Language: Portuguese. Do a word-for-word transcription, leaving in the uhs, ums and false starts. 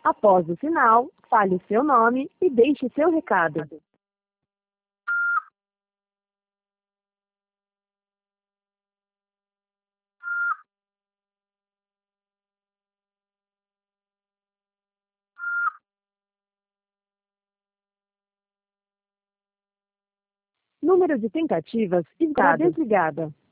Após o sinal, fale seu nome e deixe seu recado. Número de tentativas está desligada.